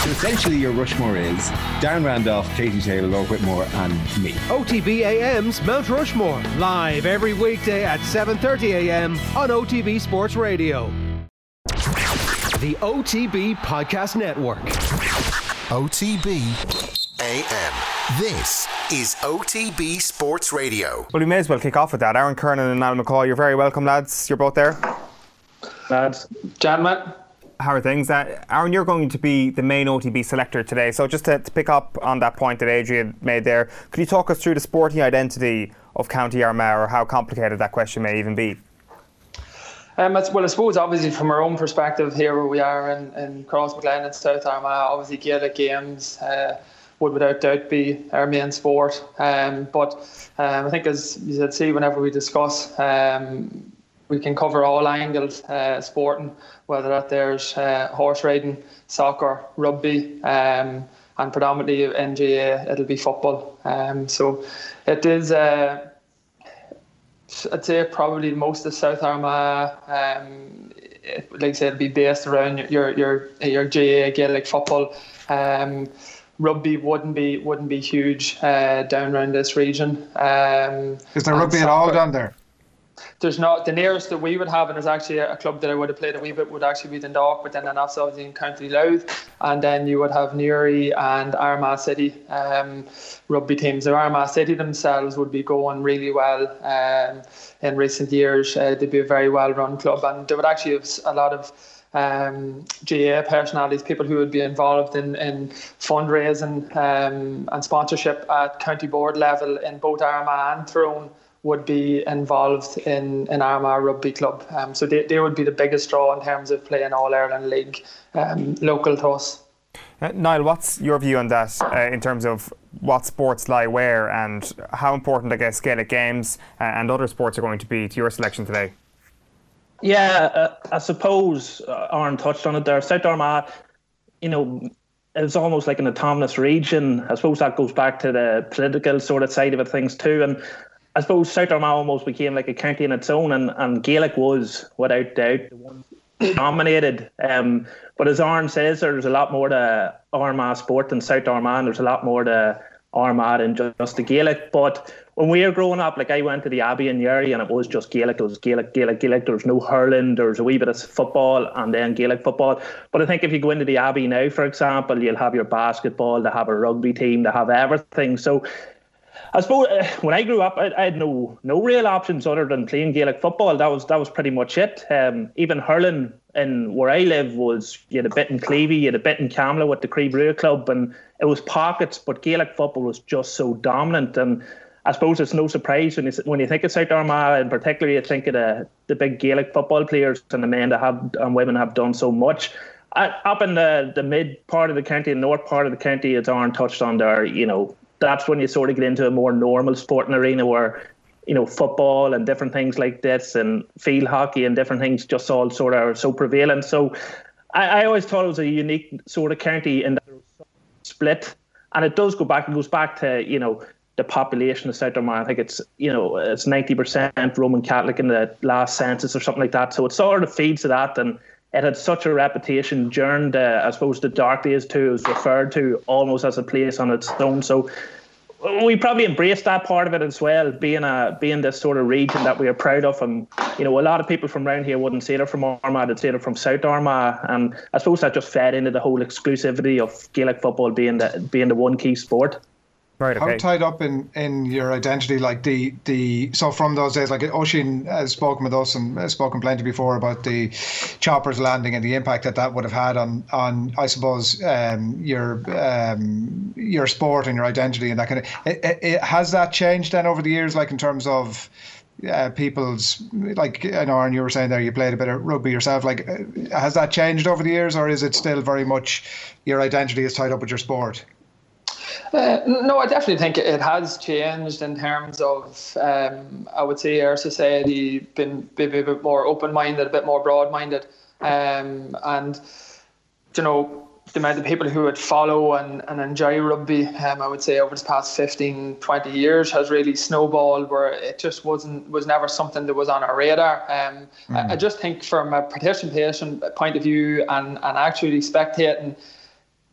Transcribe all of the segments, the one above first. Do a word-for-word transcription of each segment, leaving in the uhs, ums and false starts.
So essentially your Rushmore is Darren Randolph, Katie Taylor, Lord Whitmore and me. O T B A M's Mount Rushmore, live every weekday at seven thirty a m on O T B Sports Radio. The O T B Podcast Network. O T B A M. This is O T B Sports Radio. Well, we may as well kick off with that. Aaron Kernan and Alan McCaw, you're very welcome, lads. You're both there. Lads. Gentlemen. How are things? Uh, Aaron, you're going to be the main O T B selector today. So just to, to pick up on that point that Adrian made there, could you talk us through the sporting identity of County Armagh, or how complicated that question may even be? Um, well, I suppose obviously from our own perspective here where we are in, in Crossmaglen and South Armagh, obviously Gaelic games uh, would without doubt be our main sport. Um, but um, I think, as you said, see, whenever we discuss, um, we can cover all angles, uh, sporting, whether that there's uh, horse riding, soccer, rugby, um, and predominantly N G A, it'll be football. Um, so it is, uh, I'd say probably most of South Armagh, um, it, like I said, it'll be based around your your your G A Gaelic football. Um, rugby wouldn't be wouldn't be huge uh, down around this region. Um, is there rugby at all down there? There's not. The nearest that we would have, and there's actually a club that I would have played a wee bit, would actually be Dundalk, but then that's obviously in County Louth, and then you would have Newry and Armagh City um, rugby teams. The Armagh City themselves would be going really well um, in recent years. Uh, they'd be a very well-run club, and they would actually have a lot of um, G A A personalities, people who would be involved in, in fundraising um, and sponsorship at county board level in both Armagh and Tyrone, would be involved in, in Armagh Rugby Club. Um, so they, they would be the biggest draw in terms of playing All-Ireland League um, local to us. Uh, Niall, what's your view on that uh, in terms of what sports lie where, and how important, I guess, Gaelic games uh, and other sports are going to be to your selection today? Yeah, uh, I suppose uh, Aaron touched on it there. South Armagh, you know, it's almost like an autonomous region. I suppose that goes back to the political sort of side of it, things too. And I suppose South Armagh almost became like a county in its own, and, and Gaelic was, without doubt, the one dominated. Um, but as Aaron says, there's a lot more to Armagh sport than South Armagh, and there's a lot more to Armagh than just the Gaelic. But when we were growing up, like I went to the Abbey in Newry, and it was just Gaelic. It was Gaelic, Gaelic, Gaelic. There was no hurling. There was a wee bit of football and then Gaelic football. But I think if you go into the Abbey now, for example, you'll have your basketball, they have a rugby team, they have everything. So I suppose uh, when I grew up, I, I had no no real options other than playing Gaelic football. That was that was pretty much it. Um, even hurling in where I live was, you had a bit in Clevie, you had a bit in Camla with the Creebrua Club, and it was pockets. But Gaelic football was just so dominant, and I suppose it's no surprise when you when you think of South Armagh, and particularly you think of the the big Gaelic football players and the men that have and women have done so much. Uh, up in the the mid part of the county, the north part of the county, as Aaron touched on there, you know, that's when you sort of get into a more normal sporting arena where, you know, football and different things like this and field hockey and different things just all sort of are so prevalent. So I, I always thought it was a unique sort of county in that it was so split. And it does go back, it goes back to, you know, the population of South Armagh. I think it's, you know, it's ninety percent Roman Catholic in the last census or something like that. So it sort of feeds to that, and it had such a reputation during the, I suppose, the dark days too. It was referred to almost as a place on its own. So we probably embraced that part of it as well, being a being this sort of region that we are proud of. And, you know, a lot of people from around here wouldn't say they're from Armagh, they'd say they're from South Armagh. And I suppose that just fed into the whole exclusivity of Gaelic football being the being the one key sport. Right, okay. How tied up in, in your identity, like the, the so from those days, like Oisín has spoken with us and has spoken plenty before about the choppers landing and the impact that that would have had on, on I suppose, um, your um, your sport and your identity and that kind of. It, it, it, has that changed then over the years, like in terms of uh, people's, like I know, Aaron, you were saying there you played a bit of rugby yourself. Like, uh, has that changed over the years, or is it still very much your identity is tied up with your sport? Uh, no, I definitely think it has changed in terms of, um, I would say, our society been maybe a bit more open-minded, a bit more broad-minded, um, and you know, the amount of people who would follow and, and enjoy rugby, um, I would say over the past fifteen, twenty years has really snowballed, where it just wasn't was never something that was on our radar. Um, mm. I, I just think from a participation point of view and, and actually spectating,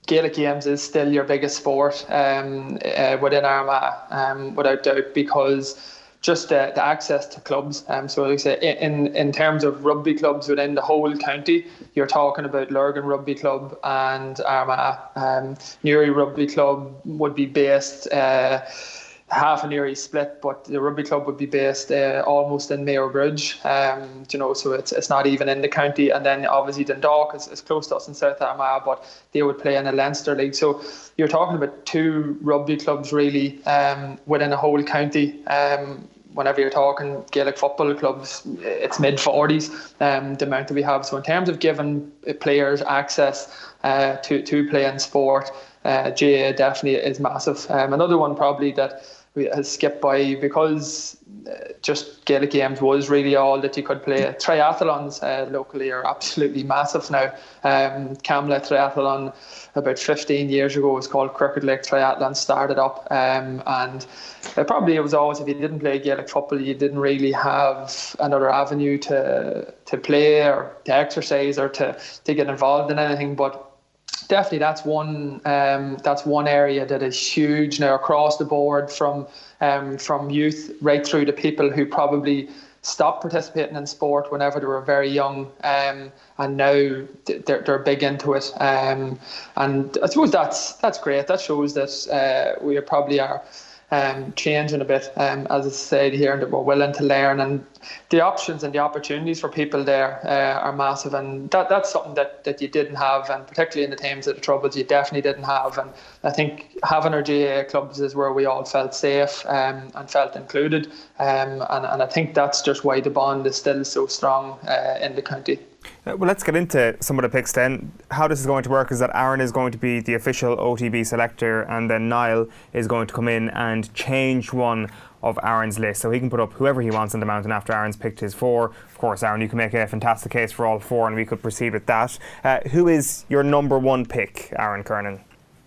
Gaelic games is still your biggest sport um, uh, within Armagh, um, without doubt, because just uh, the access to clubs. Um, so like I say, in in terms of rugby clubs within the whole county, you're talking about Lurgan Rugby Club and Armagh. Um, Newry Rugby Club would be based uh, half an Newry split, but the rugby club would be based uh, almost in Mayo Bridge. Um, you know, so it's it's not even in the county. And then obviously Dundalk is, is close to us in South Armagh, but they would play in a Leinster league. So you're talking about two rugby clubs really um, within a whole county. Um, whenever you're talking Gaelic football clubs, it's mid forties, um, the amount that we have. So in terms of giving players access uh, to, to playing sport, uh, G A A definitely is massive. Um, another one probably that we has skipped by, because uh, just Gaelic games was really all that you could play. Triathlons uh, locally are absolutely massive now. Um, Camla Triathlon about fifteen years ago was called Crooked Lake Triathlon, started up, um, and uh, probably it was always, if you didn't play Gaelic football, you didn't really have another avenue to to play or to exercise or to, to get involved in anything. But definitely that's one um, that's one area that is huge now across the board, from um, from youth right through to people who probably stopped participating in sport whenever they were very young, um, and now they're, they're big into it. Um, and I suppose that's that's great. That shows that uh, we probably are um, changing a bit, um, as I said here, and that we're willing to learn. And the options and the opportunities for people there uh, are massive, and that that's something that, that you didn't have, and particularly in the times of the Troubles, you definitely didn't have. And I think having our G A A clubs is where we all felt safe um, and felt included, um, and, and I think that's just why the bond is still so strong uh, in the county. Uh, well, let's get into some of the picks then. How this is going to work is that Aaron is going to be the official O T B selector, and then Niall is going to come in and change one of Aaron's list, so he can put up whoever he wants on the mountain after Aaron's picked his four. Of course, Aaron, you can make a fantastic case for all four, and we could proceed with that. Uh, who is your number one pick, Aaron Kernan?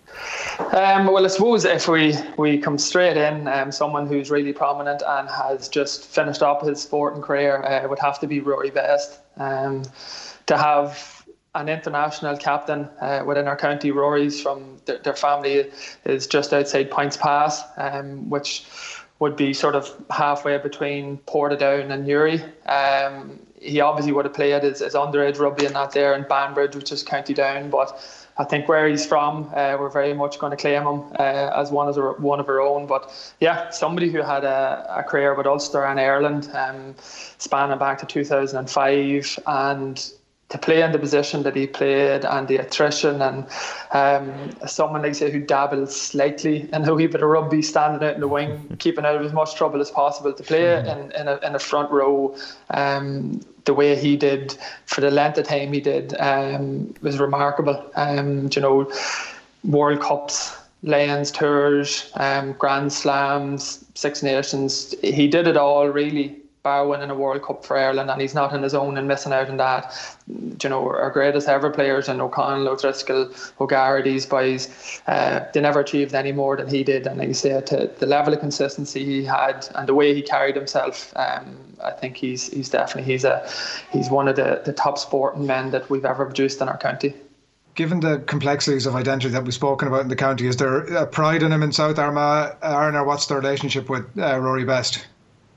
Um, well, I suppose if we, we come straight in, um, someone who's really prominent and has just finished up his sporting career uh, would have to be Rory Best. Um, to have an international captain uh, within our county, Rory's from their, their family is just outside Points Pass, um, which would be sort of halfway between Portadown and Newry. Um, he obviously would have played his, his underage rugby and that there in Banbridge, which is County Down, but I think where he's from, uh, we're very much going to claim him uh, as one as a, one of our own. But yeah, somebody who had a, a career with Ulster and Ireland, um, spanning back to two thousand five, and to play in the position that he played, and the attrition, and um, someone like say who dabbles slightly in a wee bit of rugby, standing out in the wing, keeping out of as much trouble as possible, to play in, in, a, in a front row um, the way he did for the length of time he did um, was remarkable. Um, you know, World Cups, Lions tours, um, Grand Slams, Six Nations, he did it all really, bar winning a World Cup for Ireland, and he's not on his own and missing out on that. You know, our greatest ever players, and O'Connell, O'Driscoll, O'Gara, these boys, uh, they never achieved any more than he did. And like I say, to the level of consistency he had and the way he carried himself, um, I think he's he's definitely he's a he's one of the, the top sporting men that we've ever produced in our county. Given the complexities of identity that we've spoken about in the county, is there a pride in him in South Armagh, Aaron, or what's the relationship with uh, Rory Best?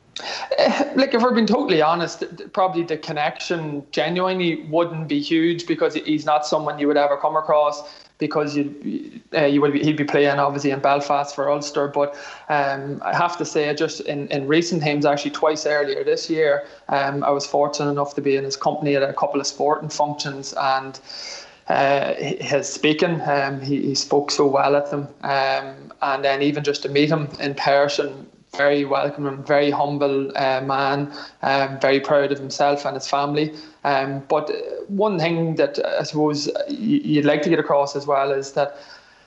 Uh, like, if we're being totally honest, probably the connection genuinely wouldn't be huge, because he's not someone you would ever come across, because you uh, you would be, he'd be playing obviously in Belfast for Ulster. But um, I have to say, just in, in recent times, actually twice earlier this year, um, I was fortunate enough to be in his company at a couple of sporting functions, and uh, his speaking, um, he, he spoke so well at them, um, and then even just to meet him in person, very welcoming, very humble uh, man, um, very proud of himself and his family. Um, but one thing that I suppose you'd like to get across as well is that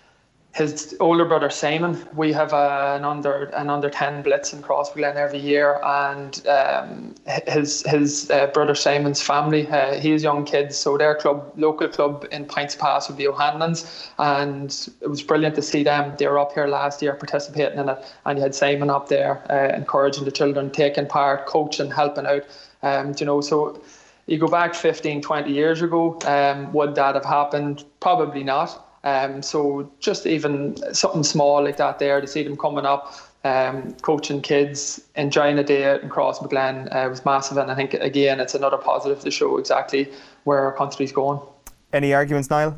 his older brother Simon, we have a, an under an under ten blitz in Crossmaglen every year, and um, his his uh, brother Simon's family, uh, he has young kids, so their club, local club in Points Pass, would be O'Hanlon's, and it was brilliant to see them. They were up here last year participating in it, and you had Simon up there uh, encouraging the children, taking part, coaching, helping out. Um, you know, so you go back fifteen, twenty years ago, um, would that have happened? Probably not. Um, so just even something small like that there, to see them coming up, um, coaching kids, enjoying a day out in Crossmaglen uh, was massive. And I think, again, it's another positive to show exactly where our country's going. Any arguments, Niall?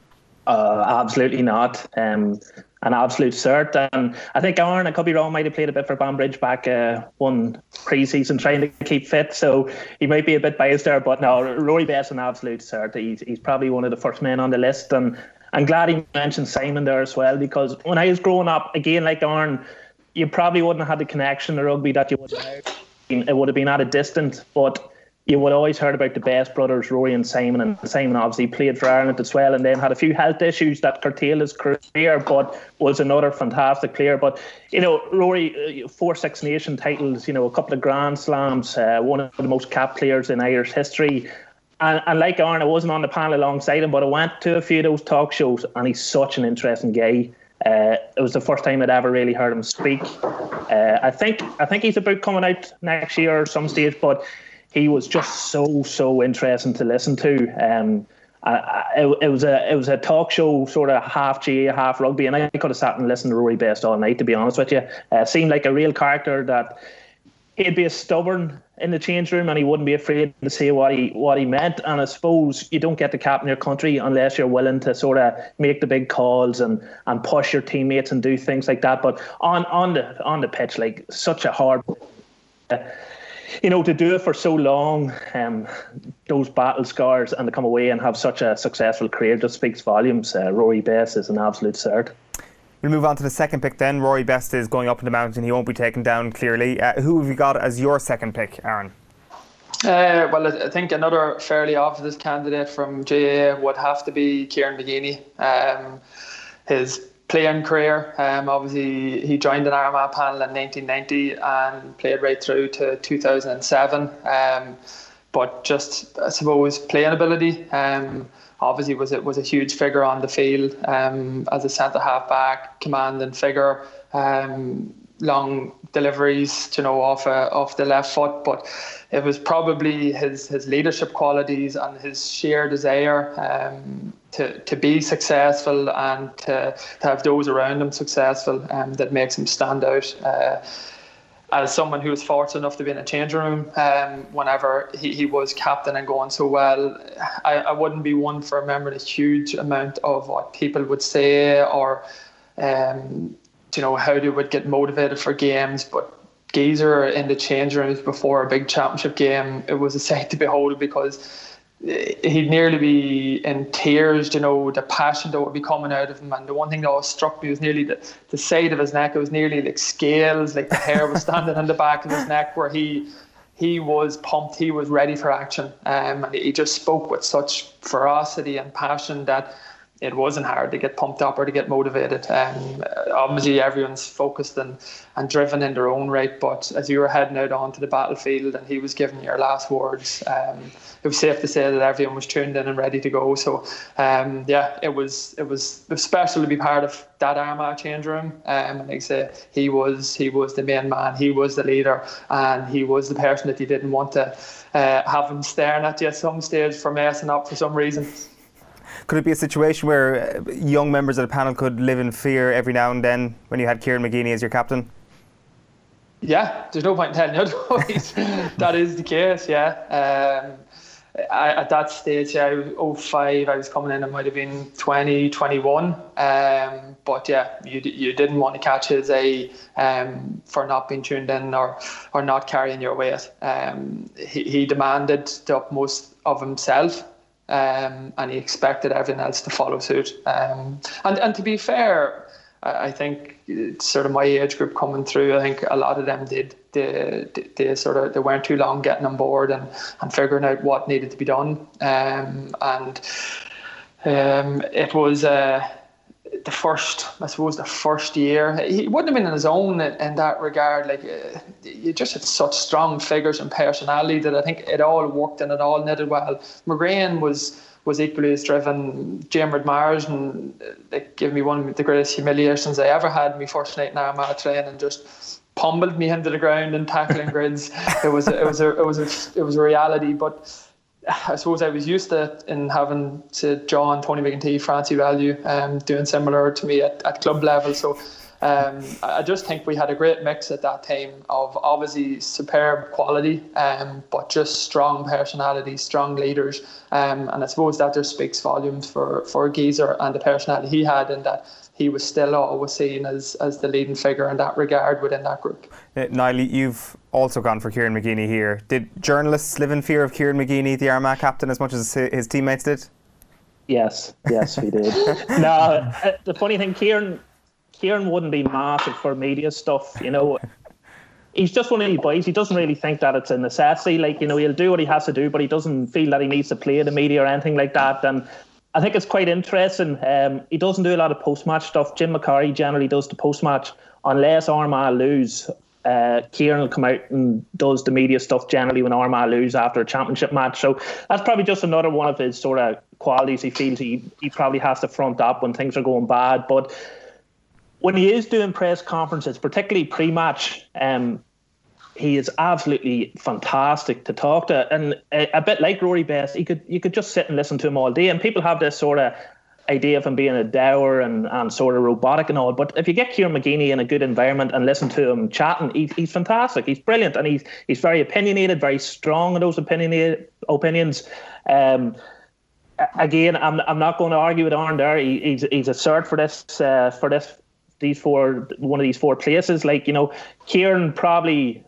Uh, absolutely not. Um, an absolute cert. And I think Aaron, I could be wrong, might have played a bit for Banbridge back uh, one pre-season trying to keep fit, so he might be a bit biased there. But no, Rory Best, an absolute cert. He's, he's probably one of the first men on the list. And I'm glad he mentioned Simon there as well, because when I was growing up, again, like Aaron, you probably wouldn't have had the connection to rugby that you would have. It would have been at a distance, but you would always heard about the Best brothers, Rory and Simon, and Simon obviously played for Ireland as well, and then had a few health issues that curtailed his career, but was another fantastic player. But, you know, Rory, four Six Nation titles, you know, a couple of Grand Slams, uh, one of the most capped players in Irish history. And, and like Aaron, I wasn't on the panel alongside him, but I went to a few of those talk shows, and he's such an interesting guy. Uh, it was the first time I'd ever really heard him speak. Uh, I think I think he's about coming out next year or some stage, but he was just so so interesting to listen to. Um, I, I, it, it was a it was a talk show, sort of half G A A, half rugby, and I could have sat and listened to Rory Best all night, to be honest with you. Uh, seemed like a real character, that he'd be stubborn in the change room and he wouldn't be afraid to say what he what he meant. And I suppose you don't get to captain your country unless you're willing to sort of make the big calls and, and push your teammates and do things like that. But on on the on the pitch, like, such a hard, uh, you know, to do it for so long, um, those battle scars, and to come away and have such a successful career just speaks volumes. Uh, Rory Best is an absolute cert. We'll move on to the second pick then. Rory Best is going up in the mountain. He won't be taken down, clearly. Uh, who have you got as your second pick, Aaron? Uh, well, I think another fairly obvious candidate from G A A would have to be Kieran McGeeney. Um, his playing career, um, obviously he joined an Armagh panel in nineteen ninety and played right through to two thousand seven. Um, but just, I suppose, playing ability. Um, Obviously, was it was a huge figure on the field um, as a centre half back, commanding figure, um, long deliveries, you know, off uh, off the left foot. But it was probably his his leadership qualities and his sheer desire um, to to be successful and to, to have those around him successful um, that makes him stand out. Uh, As someone who was fortunate enough to be in a changing room um, whenever he, he was captain and going so well, I, I wouldn't be one for remembering a huge amount of what people would say or, um, you know, how they would get motivated for games. But Geezer in the changing rooms before a big championship game, it was a sight to behold, because he'd nearly be in tears, you know, the passion that would be coming out of him. And the one thing that always struck me was nearly the, the side of his neck. It was nearly like scales, like the hair was standing on the back of his neck, where he he was pumped, he was ready for action. Um, and he just spoke with such ferocity and passion that it wasn't hard to get pumped up or to get motivated. Um, obviously, everyone's focused and, and driven in their own right, but as you were heading out onto the battlefield and he was giving your last words, um, it was safe to say that everyone was tuned in and ready to go. So, um, yeah, it was it was it was special to be part of that Armagh change room. Um, and like I say, he was he was the main man, he was the leader, and he was the person that you didn't want to uh, have him staring at you at some stage for messing up for some reason. Could it be a situation where young members of the panel could live in fear every now and then when you had Kieran McGeeney as your captain? Yeah, there's no point in telling you otherwise. That is the case, yeah. Um, I, at that stage, yeah, I was oh five, I was coming in, it might have been twenty, twenty-one. Um, but yeah, you you didn't want to catch his eye um, for not being tuned in or, or not carrying your weight. Um, he, he demanded the utmost of himself. Um, and he expected everyone else to follow suit. Um, and, and to be fair, I, I think sort of my age group coming through, I think a lot of them did. They, they, they sort of they weren't too long getting on board and, and figuring out what needed to be done. Um, and um, it was uh, the first, I suppose, the first year. He wouldn't have been in his own in, in that regard. Like uh, you just had such strong figures and personality that I think it all worked and it all knitted well. McGrain was was equally as driven. Jamerd Marsden, they gave me one of the greatest humiliations I ever had. Me first night in Armagh training and just pummeled me into the ground and tackling grids. It was it was a it was a it was a reality, but. I suppose I was used to in having to John, Tony McEntee, Francie Value, um, doing similar to me at, at club level. So um, I just think we had a great mix at that time of obviously superb quality, um, but just strong personality, strong leaders. Um, and I suppose that just speaks volumes for, for Geezer and the personality he had, and that he was still always seen as, as the leading figure in that regard within that group. Uh, Niall, you've also gone for Kieran McGeeney here. Did journalists live in fear of Kieran McGeeney, the Armagh captain, as much as his teammates did? Yes, yes, we did. No, uh, the funny thing, Kieran, Kieran wouldn't be massive for media stuff, you know. He's just one of these boys. He doesn't really think that it's a necessity. Like, you know, he'll do what he has to do, but he doesn't feel that he needs to play the media or anything like that. And I think it's quite interesting. Um, he doesn't do a lot of post-match stuff. Jim McCarry generally does the post-match. Unless Armagh lose, uh, Kieran will come out and does the media stuff generally when Armagh lose after a championship match. So that's probably just another one of his sort of qualities. He feels he, he probably has to front up when things are going bad. But when he is doing press conferences, particularly pre-match, um, he is absolutely fantastic to talk to, and a, a bit like Rory Best, he could you could just sit and listen to him all day. And people have this sort of idea of him being a dour and, and sort of robotic and all, but if you get Kieran McGeeney in a good environment and listen to him chatting, he, he's fantastic. He's brilliant, and he's he's very opinionated, very strong in those opinionated opinions. Um, again, I'm I'm not going to argue with Aaron there. He, he's he's a cert for this uh, for this these four one of these four places. Like, you know, Kieran probably.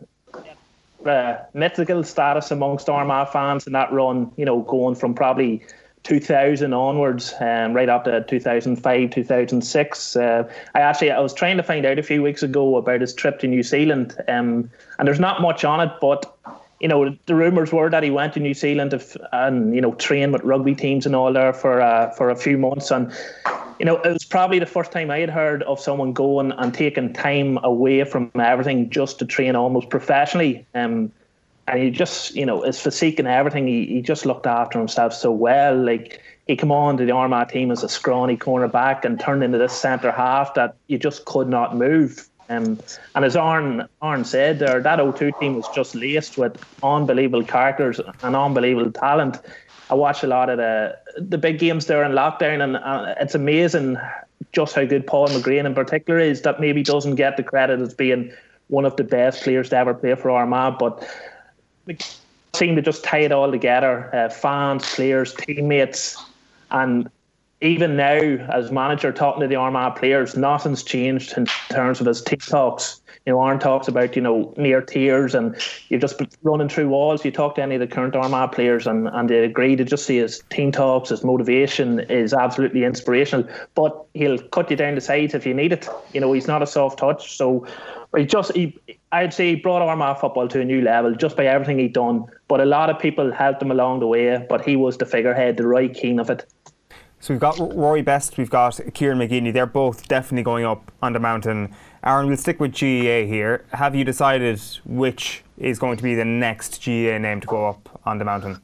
Uh, mythical status amongst Armagh fans in that run, you know, going from probably two thousand onwards, um, right up to two thousand five, two thousand six. Uh, I actually, I was trying to find out a few weeks ago about his trip to New Zealand, um, and there's not much on it, but, you know, the rumours were that he went to New Zealand to, and, you know, train with rugby teams and all there for uh, for a few months. And, you know, it was probably the first time I had heard of someone going and taking time away from everything just to train almost professionally. Um, and he just, you know, his physique and everything, he, he just looked after himself so well. Like, he came on to the Armagh team as a scrawny cornerback and turned into this centre half that you just could not move. Um, and as Aaron, Aaron said there, that oh two team was just laced with unbelievable characters and unbelievable talent. I watch a lot of the the big games there in lockdown, and uh, it's amazing just how good Paul McGrain in particular is, that maybe doesn't get the credit as being one of the best players to ever play for Armagh, but they seem to just tie it all together, uh, fans, players, teammates. And even now, as manager, talking to the Armagh players, nothing's changed in terms of his team talks. You know, Aaron talks about, you know, near tears and you're just running through walls. You talk to any of the current Armagh players and, and they agree to just see his team talks, his motivation is absolutely inspirational. But he'll cut you down the sides if you need it. You know, he's not a soft touch. So he just, he, I'd say he brought Armagh football to a new level just by everything he'd done. But a lot of people helped him along the way, but he was the figurehead, the right king of it. So we've got Rory Best, we've got Kieran McGeeney. They're both definitely going up on the mountain. Aaron, we'll stick with G E A here. Have you decided which is going to be the next G E A name to go up on the mountain?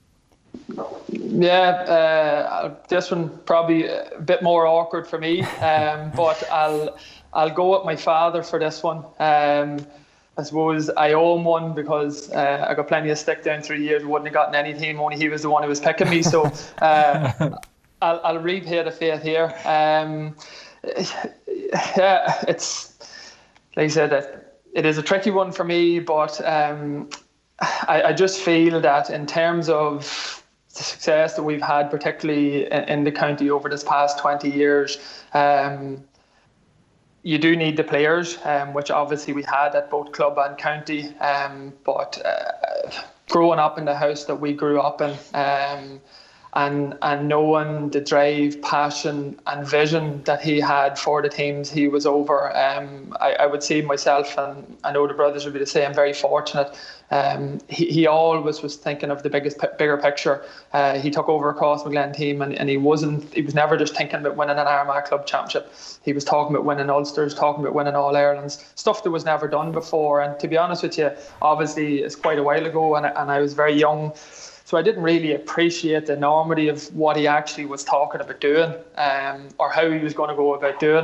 Yeah, uh, this one probably a bit more awkward for me, um, but I'll I'll go with my father for this one. Um, I suppose I owe him one because uh, I got plenty of stick down through years. Wouldn't have gotten any team, only he was the one who was picking me. So uh, I'll, I'll repay the faith here. Um, yeah, it's like I said, it, it is a tricky one for me, but um, I, I just feel that in terms of the success that we've had, particularly in, in the county over this past twenty years, um, you do need the players, um, which obviously we had at both club and county. Um, but uh, growing up in the house that we grew up in, um, and and knowing the drive, passion and vision that he had for the teams he was over, um, I, I would say myself, and I know the brothers would be the same, very fortunate. Um, he, he always was thinking of the biggest, bigger picture. Uh, he took over a Crossmaglen team, and, and he wasn't. He was never just thinking about winning an Armagh Club Championship. He was talking about winning Ulsters, talking about winning All Irelands, stuff that was never done before. And to be honest with you, obviously it's quite a while ago, and and I was very young. So I didn't really appreciate the enormity of what he actually was talking about doing, um, or how he was going to go about doing it.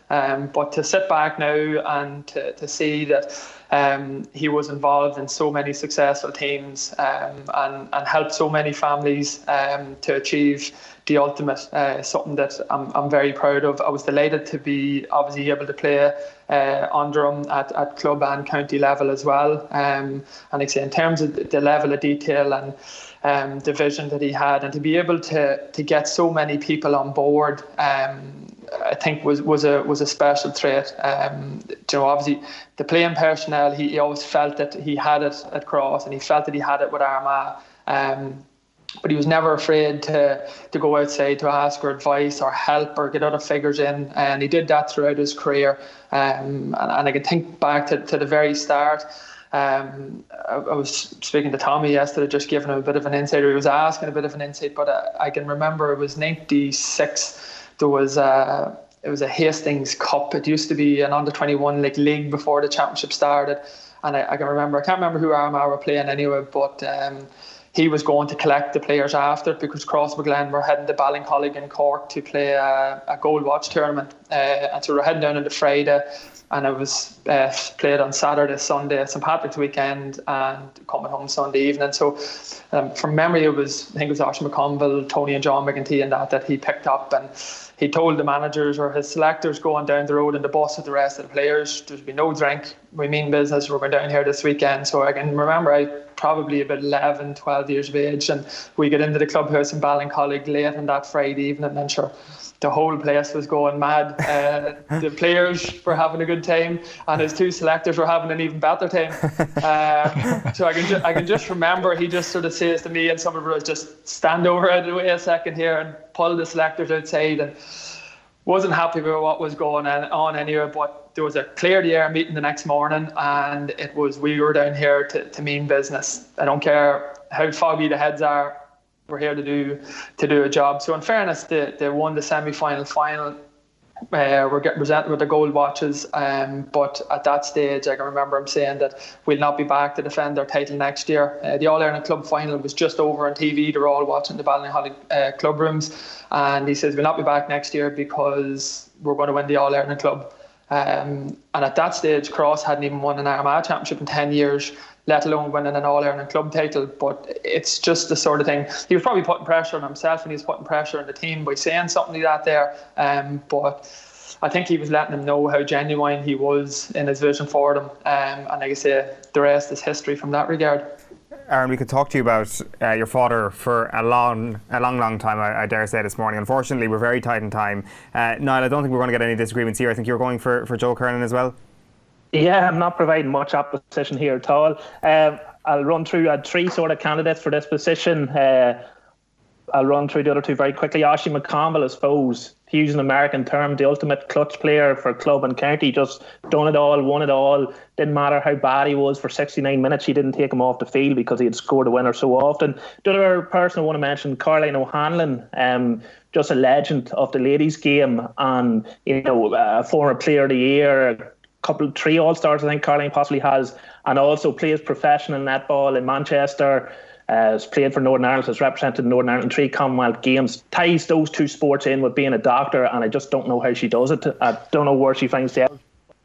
Um, but to sit back now and to, to see that um, he was involved in so many successful teams um, and, and helped so many families um, to achieve the ultimate, uh, something that I'm, I'm very proud of. I was delighted to be obviously able to play uh, under him at, at club and county level as well. Um, and like I say, in terms of the level of detail and um, the vision that he had, and to be able to to get so many people on board, um, I think was was a was a special trait. Um, you know, obviously the playing personnel, he, he always felt that he had it at Cross, and he felt that he had it with Armagh. Um, But he was never afraid to to go outside to ask for advice or help or get other figures in, and he did that throughout his career. Um, and, and I can think back to, to the very start. Um, I, I was speaking to Tommy yesterday, just giving him a bit of an insight, or he was asking a bit of an insight. But I, I can remember it was ninety-six. There was a it was a Hastings Cup. It used to be an under twenty-one like league before the championship started, and I, I can remember. I can't remember who Armagh were playing anyway, but. Um, He was going to collect the players after, because Crossmaglen were heading to Ballincollig in Cork to play a, a gold watch tournament. Uh, and so we were heading down on the Friday, and it was uh, played on Saturday, Sunday, Saint Patrick's weekend, and coming home Sunday evening. So um, from memory, it was, I think it was Oisin McConville, Tony and John McEntee and that, that he picked up. And he told the managers or his selectors going down the road in the bus with the rest of the players, there's been no drink, we mean business, we're going down here this weekend. So I can remember I probably about eleven, twelve years of age, and we get into the clubhouse in Ballincollig late on that Friday evening, and sure, the whole place was going mad. Uh, the players were having a good time, and his two selectors were having an even better time. Uh, so I can ju- I can just remember he just sort of says to me and some of us, just stand over out of the way a second here and pull the selectors outside, and wasn't happy with what was going on anyway. But there was a clear the air meeting the next morning, and it was we were down here to, to mean business. I don't care how foggy the heads are, we're here to do to do a job. So in fairness, they, they won the semi-final final. Uh, we're getting presented with the gold watches, um, but at that stage I can remember him saying that we'll not be back to defend our title next year. Uh, the All-Ireland Club final was just over on T V. They're all watching the Ballincollig uh, club rooms, and he says we'll not be back next year because we're going to win the All-Ireland Club. Um, and at that stage, Cross hadn't even won an Armagh championship in ten years, let alone winning an All-Ireland Club title. But it's just the sort of thing. He was probably putting pressure on himself, and he was putting pressure on the team by saying something like that there. Um, but I think he was letting them know how genuine he was in his vision for them. Um, and like I say, the rest is history from that regard. Aaron, we could talk to you about uh, your father for a long, a long, long time, I, I dare say, this morning. Unfortunately, we're very tight in time. Uh, Niall, I don't think we're going to get any disagreements here. I think you're going for, for Joe Kernan as well. Yeah, I'm not providing much opposition here at all. Um, I'll run through uh, three sort of candidates for this position. Uh, I'll run through the other two very quickly. Oisin McConville, I suppose, to use an American term, the ultimate clutch player for club and county. Just done it all, won it all. Didn't matter how bad he was for sixty-nine minutes. He didn't take him off the field because he had scored a winner so often. The other person I want to mention, Caroline O'Hanlon, um, just a legend of the ladies' game, and you know, a former player of the year. A couple, three All-Stars I think Caroline possibly has, and also plays professional netball in Manchester. Uh, has played for Northern Ireland, has represented Northern Ireland in three Commonwealth Games, ties those two sports in with being a doctor, and I just don't know how she does it. I don't know where she finds the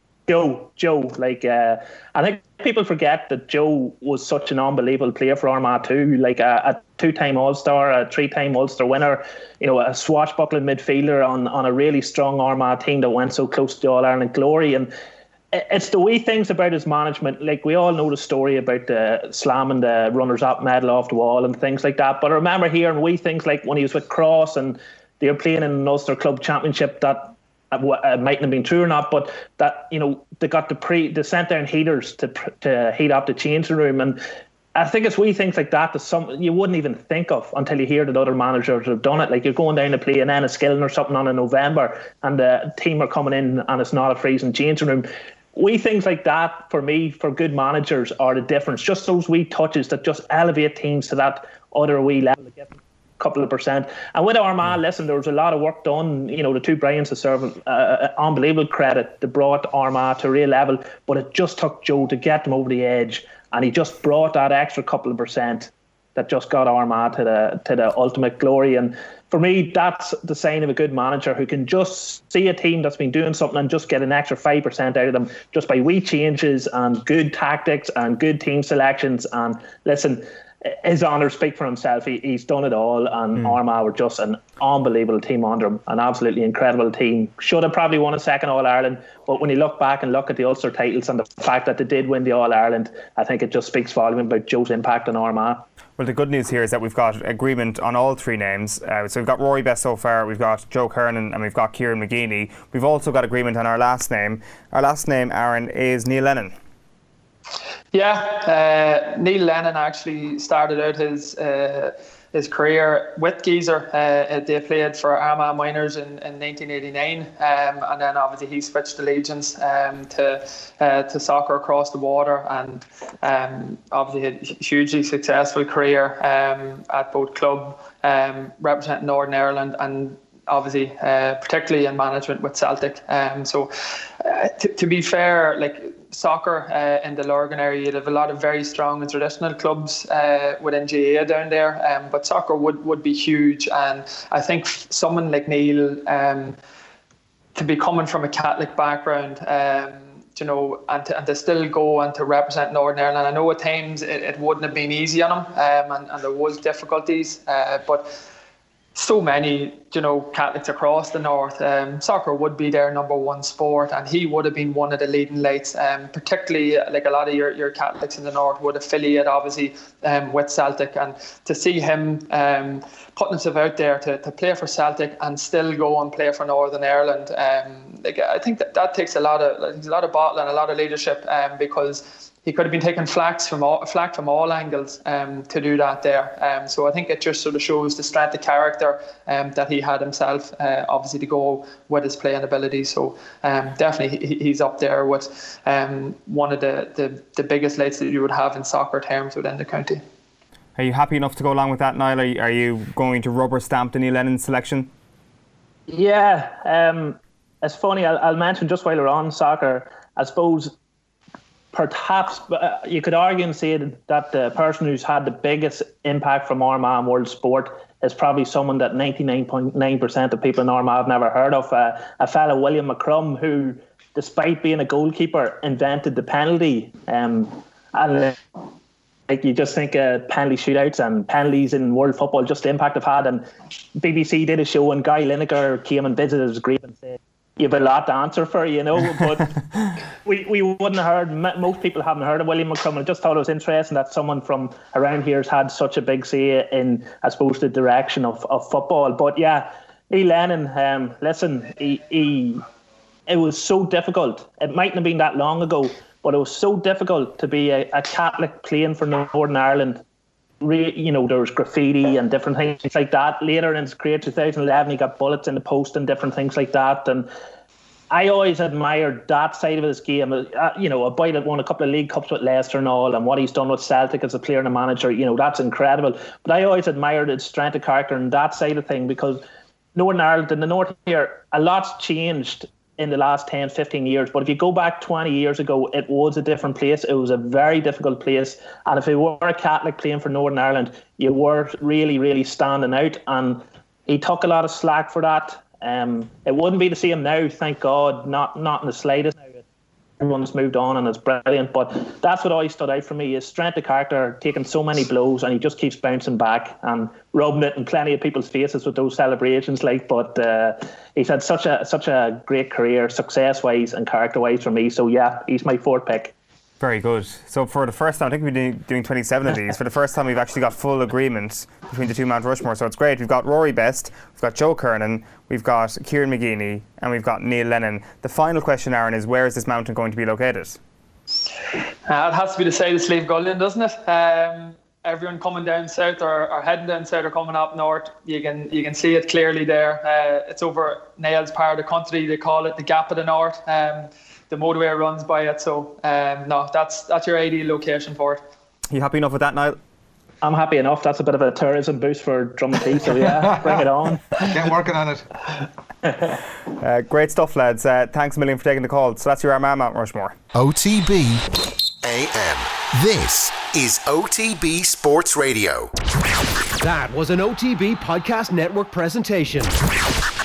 Joe, Joe, like, uh, I think people forget that Joe was such an unbelievable player for Armagh too, like a, a two-time All-Star, a three-time Ulster winner, you know, a swashbuckling midfielder on, on a really strong Armagh team that went so close to All-Ireland glory. And it's the wee things about his management. Like, we all know the story about the slamming the runners-up medal off the wall and things like that. But I remember hearing wee things like when he was with Cross and they were playing in an Ulster Club Championship that uh, mightn't have been true or not, but that, you know, they got the pre, they sent down heaters to to heat up the changing room. And I think it's wee things like that that some you wouldn't even think of until you hear that other managers have done it. Like, you're going down to play an Enniskillen or something on in November, and the team are coming in and it's not a freezing changing room. Wee things like that, for me, for good managers, are the difference. Just those wee touches that just elevate teams to that other wee level, to get a couple of percent. And with Armagh, listen, there was a lot of work done. You know, the two Bryans deserve uh, unbelievable credit. They brought Armagh to a real level, but it just took Joe to get them over the edge, and he just brought that extra couple of percent that just got Armagh to the to the ultimate glory. And for me, that's the sign of a good manager who can just see a team that's been doing something and just get an extra five percent out of them just by wee changes and good tactics and good team selections. And listen, his honour speak for himself. He, he's done it all, and mm. Armagh were just an unbelievable team under him, an absolutely incredible team. Should have probably won a second All-Ireland, but when you look back and look at the Ulster titles and the fact that they did win the All-Ireland, I think it just speaks volume about Joe's impact on Armagh. Well, the good news here is that we've got agreement on all three names. Uh, so we've got Rory Best so far, we've got Joe Kernan, and we've got Kieran McGeeney. We've also got agreement on our last name. Our last name, Aaron, is Neil Lennon. Yeah, uh, Neil Lennon actually started out his uh, his career with Geezer. Uh, they played for Armagh Miners in, in nineteen eighty-nine, um, and then obviously he switched allegiance um, to uh, to soccer across the water, and um, obviously had a hugely successful career um, at both club, um, representing Northern Ireland, and obviously uh, particularly in management with Celtic. Um, so uh, t- to be fair, like soccer uh, in the Lurgan area, you have a lot of very strong and traditional clubs uh, within G A A down there, um, but soccer would, would be huge. And I think someone like Neil, um, to be coming from a Catholic background, um, you know, and to, and to still go and to represent Northern Ireland, I know at times it, it wouldn't have been easy on him, um, and, and there was difficulties, uh, but so many, you know, Catholics across the north, um, soccer would be their number one sport, and he would have been one of the leading lights. Um, particularly, like a lot of your, your Catholics in the north would affiliate, obviously, um, with Celtic, and to see him um, putting himself out there to, to play for Celtic and still go and play for Northern Ireland, um, like I think that that takes a lot of like, a lot of battle and a lot of leadership, um, because he could have been taking flack from all, flack from all angles um, to do that there. Um, so I think it just sort of shows the strength of character um, that he had himself, uh, obviously to go with his playing ability. So um, definitely he, he's up there with um, one of the, the, the biggest lights that you would have in soccer terms within the county. Are you happy enough to go along with that, Niall? Are you, are you going to rubber stamp the Neil Lennon selection? Yeah, um, it's funny, I'll, I'll mention just while we're on soccer, I suppose perhaps uh, you could argue and say that the person who's had the biggest impact from Armagh in world sport is probably someone that ninety-nine point nine percent of people in Armagh have never heard of, uh, a fella, William McCrum, who, despite being a goalkeeper, invented the penalty. Um, and uh, like you just think uh, penalty shootouts and penalties in world football, just the impact they've had. And B B C did a show and Guy Lineker came and visited his grave and said, you have a lot to answer for, you know, but we, we wouldn't have heard, most people haven't heard of William McCrum. I just thought it was interesting that someone from around here has had such a big say in, I suppose, the direction of, of football. But yeah, Neil Lennon, um, listen, he, he, it was so difficult. It mightn't have been that long ago, but it was so difficult to be a, a Catholic playing for Northern Ireland. Re, you know, there was graffiti and different things like that. Later in his career, two thousand eleven, he got bullets in the post and different things like that. And I always admired that side of his game. Uh, you know, a boy that won a couple of League Cups with Leicester and all, and what he's done with Celtic as a player and a manager, you know, that's incredible. But I always admired his strength of character and that side of thing, because Northern Ireland, in the north here, a lot's changed in the last ten, fifteen years. But if you go back twenty years ago, it was a different place. It was a very difficult place. And if you were a Catholic playing for Northern Ireland, you were really, really standing out. And he took a lot of slack for that. Um, it wouldn't be the same now, thank God, not not in the slightest. Everyone's moved on and it's brilliant, but that's what always stood out for me, is strength of character, taking so many blows, and he just keeps bouncing back and rubbing it in plenty of people's faces with those celebrations. Like, but uh, he's had such a such a great career, success wise and character wise, for me. So yeah, he's my fourth pick. Very good. So for the first time, I think we've been doing twenty-seven of these. For the first time, we've actually got full agreement between the two Mount Rushmore. So it's great. We've got Rory Best, we've got Joe Kernan, we've got Kieran McGeeney, and we've got Neil Lennon. The final question, Aaron, is where is this mountain going to be located? Uh, it has to be the side of Slieve Gullion, doesn't it? Um, everyone coming down south or, or heading down south or coming up north, you can you can see it clearly there. Uh, it's over Nail's part of the country. They call it the Gap of the North. Um, the motorway runs by it, so um, no, that's that's your ideal location for it. You happy enough with that, Niall? I'm happy enough. That's a bit of a tourism boost for Drumtea, so yeah, bring it on. Get working on it. uh, great stuff, lads. Uh, thanks a million for taking the call. So that's your Armagh Mount Rushmore. O T B A A M. This is O T B Sports Radio. That was an O T B Podcast Network presentation.